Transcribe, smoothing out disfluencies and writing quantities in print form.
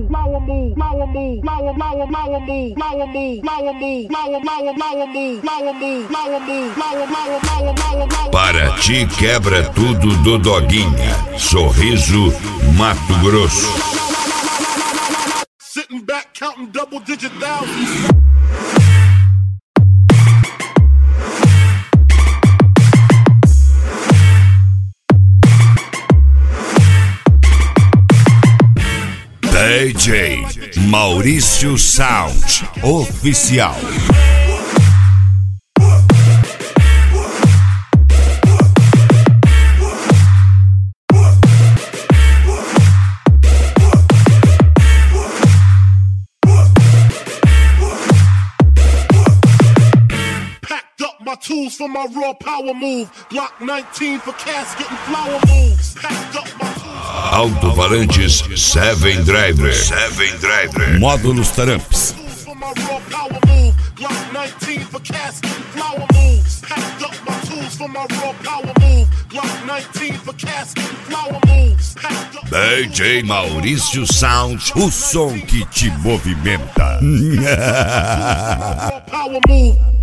flower move, flower move, flower move, flower move, flower move, flower move, flower move, flower move, flower move, flower move, flower move. Para ti quebra tudo do Doguinha. Sorriso, Mato Grosso. Sitting back counting double digit thousands. DJ Maurício Sound Oficial. Packed up my tools for my raw power move. Glock 19 for casket and flower moves. Packed up my tools. Alto-falantes Seven Driver. Módulos Tramps. For my raw power move. Glock 19 for casket and flower moves. Packed up my tools for my raw power move. Glock 19 for casket and flower moves. Packed up DJ Maurício Sound, o som que te movimenta. raw power move.